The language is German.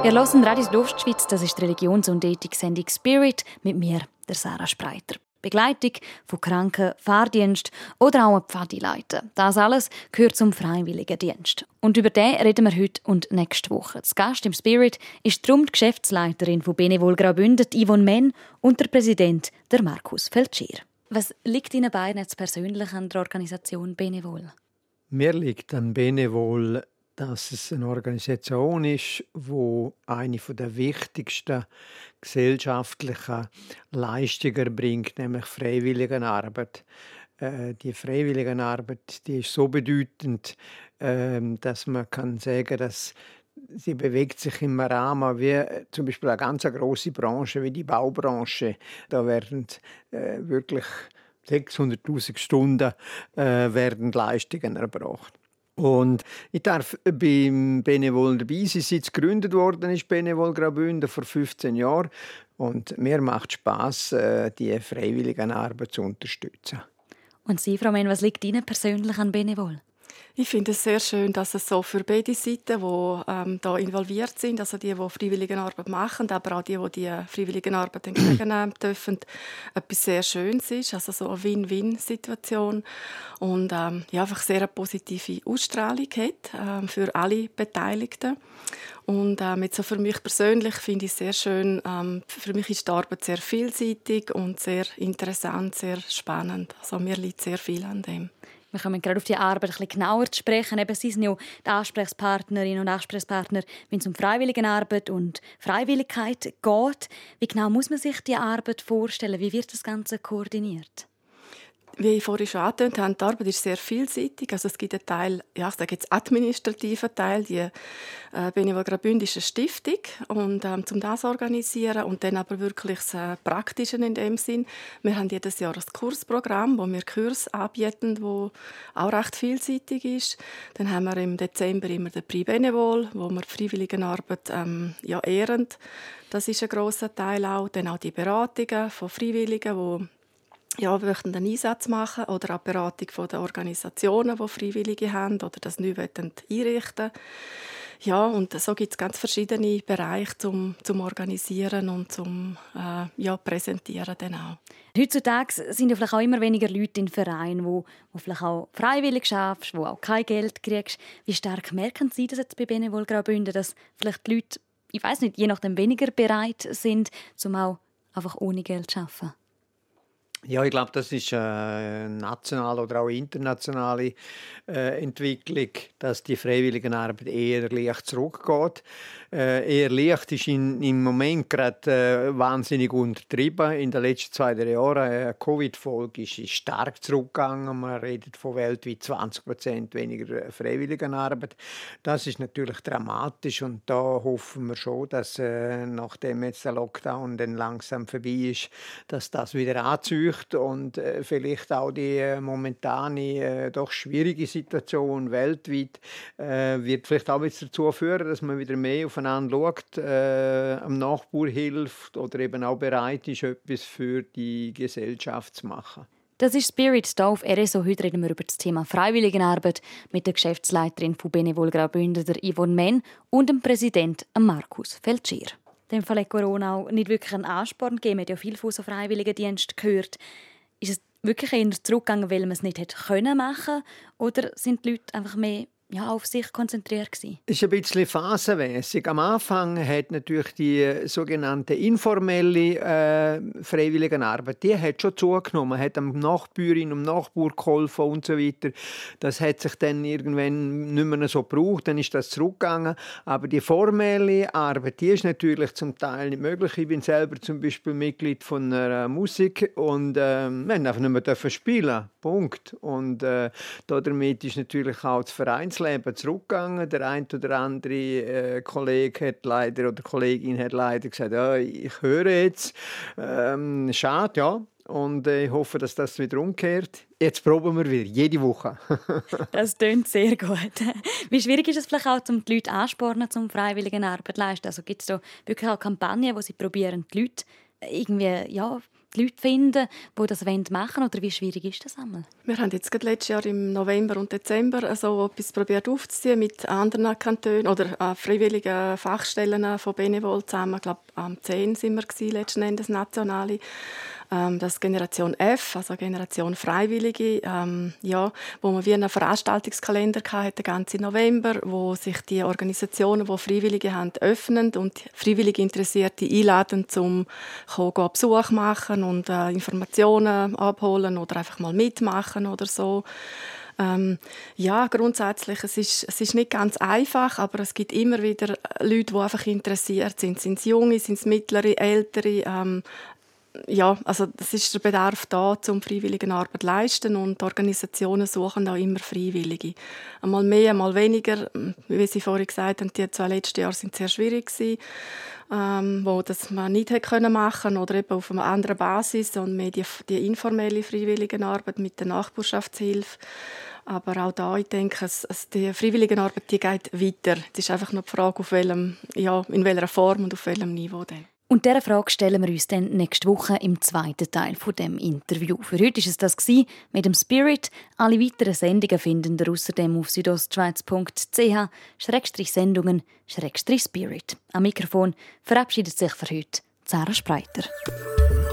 Ihr hört Radio Südostschweiz, das ist die Religions- und Ethik-Sendung «Spirit» mit mir, der Sarah Spreiter. Begleitung von Kranken, Fahrdienst oder auch Pfadileuten. Das alles gehört zum Freiwilligendienst. Und über den reden wir heute und nächste Woche. Das Gast im «Spirit» ist darum die Geschäftsleiterin von Benevol Graubünden, Yvonne Menn, und der Präsident, der Markus Feltschier. Was liegt Ihnen beiden jetzt persönlich an der Organisation Benevol? Mir liegt an Benevol, dass es eine Organisation ist, die eine der wichtigsten gesellschaftlichen Leistungen bringt, nämlich Freiwilligenarbeit. Die Freiwilligenarbeit, die ist so bedeutend, dass man kann sagen, dass sie bewegt sich im Rahmen wie zum Beispiel eine ganz große Branche wie die Baubranche. Da werden wirklich 600'000 Stunden werden Leistungen erbracht. Und ich darf beim Benevol dabei sein, seit es gegründet worden ist, Benevol Graubünden, vor 15 Jahren. Und mir macht Spass, die Freiwilligenarbeit zu unterstützen. Und Sie, Frau Menn, was liegt Ihnen persönlich an Benevol? Ich finde es sehr schön, dass es so für beide Seiten, die da involviert sind, also die Freiwilligenarbeit machen, aber auch die Freiwilligenarbeit entgegennehmen dürfen, etwas sehr Schönes ist, also so eine Win-Win-Situation und einfach sehr eine positive Ausstrahlung hat für alle Beteiligten. Und jetzt so für mich persönlich finde ich es sehr schön. Für mich ist die Arbeit sehr vielseitig und sehr interessant, sehr spannend. Also mir liegt sehr viel an dem. Wir kommen gerade auf die Arbeit ein bisschen genauer zu sprechen. Eben, Sie sind ja die Ansprechpartnerinnen und Ansprechpartner, wenn es um Freiwilligenarbeit und Freiwilligkeit geht. Wie genau muss man sich die Arbeit vorstellen? Wie wird das Ganze koordiniert? Wie ich vorhin schon angetönt habe, die Arbeit ist sehr vielseitig. Also es gibt einen Teil, ich sage jetzt administrativen Teil, die Benevol Graubünden ist eine Stiftung, und um das zu organisieren und dann aber wirklich das Praktische in dem Sinn. Wir haben jedes Jahr ein Kursprogramm, wo wir Kurse anbieten, das auch recht vielseitig ist. Dann haben wir im Dezember immer den Prix Benevol, wo wir die Freiwilligenarbeit ehren. Das ist ein grosser Teil auch. Dann auch die Beratungen von Freiwilligen, die möchten einen Einsatz machen, oder auch die Beratung der Organisationen, die Freiwillige haben oder das neu einrichten. Ja, und so gibt es ganz verschiedene Bereiche zum Organisieren und zum Präsentieren dann auch. Heutzutage sind ja vielleicht auch immer weniger Leute in Vereinen, wo vielleicht auch freiwillig arbeiten, wo auch kein Geld kriegst. Wie stark merken Sie das jetzt bei Benevol Graubünden, dass vielleicht die Leute, ich weiss nicht, je nachdem weniger bereit sind, um auch einfach ohne Geld zu arbeiten? Ja, ich glaube, das ist eine nationale oder auch internationale Entwicklung, dass die Freiwilligenarbeit eher leicht zurückgeht. Eher leicht ist im Moment gerade wahnsinnig untertrieben. In den letzten 2-3 Jahren Covid-Folge ist stark zurückgegangen. Man redet von weltweit 20% weniger Freiwilligenarbeit. Das ist natürlich dramatisch, und da hoffen wir schon, dass nachdem jetzt der Lockdown dann langsam vorbei ist, dass das wieder anzieht und vielleicht auch die momentane doch schwierige Situation weltweit wird vielleicht auch jetzt dazu führen, dass man wieder mehr aufeinander schaut, am Nachbar hilft oder eben auch bereit ist, etwas für die Gesellschaft zu machen. Das ist Spirit hier auf RSO. Heute reden wir über das Thema Freiwilligenarbeit mit der Geschäftsleiterin von Benevol Graubünden, der Yvonne Menn, und dem Präsidenten Markus Feltschier. In dem Fall hat Corona auch nicht wirklich einen Ansporn gegeben. Man hat ja viel von so Freiwilligendiensten gehört. Ist es wirklich eher zurückgegangen, weil man es nicht hätte machen können? Oder sind die Leute einfach mehr auf sich konzentriert gewesen? Es ist ein bisschen phasenmässig. Am Anfang hat natürlich die sogenannte informelle Freiwilligenarbeit, die hat schon zugenommen. Man hat am Nachbäuerin und Nachbar geholfen und so weiter. Das hat sich dann irgendwann nicht mehr so gebraucht, dann ist das zurückgegangen. Aber die formelle Arbeit, die ist natürlich zum Teil nicht möglich. Ich bin selber zum Beispiel Mitglied von einer Musik und wir haben einfach nicht mehr spielen. Punkt. Und damit ist natürlich auch das Leben zurückgegangen. Der ein oder andere Kollege hat leider, oder Kollegin hat leider gesagt, ja, ich höre jetzt. Schade, ja. Und ich hoffe, dass das wieder umkehrt. Jetzt proben wir wieder, jede Woche. Das klingt sehr gut. Wie schwierig ist es vielleicht auch, um die Leute anspornen, zum freiwilligen Arbeit zu leisten? Also gibt es da wirklich auch Kampagnen, wo sie probieren, die Leute irgendwie, die Leute finden, die das machen wollen? Oder wie schwierig ist das einmal? Wir haben jetzt gerade letztes Jahr im November und Dezember so etwas probiert aufzuziehen mit anderen Kantonen oder freiwilligen Fachstellen von Benevol zusammen. Ich glaube, am 10 sind wir letzten Endes nationale. Das Generation F, also Generation Freiwillige, wo man wie einen Veranstaltungskalender hatte, den ganzen November, wo sich die Organisationen, die Freiwillige haben, öffnen und freiwillige Interessierte einladen, zum Besuch machen und Informationen abholen oder einfach mal mitmachen oder so. Grundsätzlich, es ist nicht ganz einfach, aber es gibt immer wieder Leute, die einfach interessiert sind. Sind es Junge, sind es Mittlere, Ältere, also das ist der Bedarf da, um freiwillige Arbeit zu leisten und die Organisationen suchen auch immer Freiwillige. Einmal mehr, einmal weniger. Wie Sie vorhin gesagt haben, die 2 letzten Jahre sind sehr schwierig gewesen, wo das man nicht hätte machen können oder eben auf einer anderen Basis und mehr die informelle Freiwilligenarbeit mit der Nachbarschaftshilfe. Aber auch da, ich denke, die Freiwilligenarbeit, die geht weiter. Es ist einfach nur die Frage, in welcher Form und auf welchem Niveau dann. Und dieser Frage stellen wir uns dann nächste Woche im 2. Teil von dem Interview. Für heute war es das mit dem Spirit. Alle weiteren Sendungen finden ihr außerdem auf südostschweiz.ch/sendungen/Spirit. Am Mikrofon verabschiedet sich für heute Sarah Spreiter.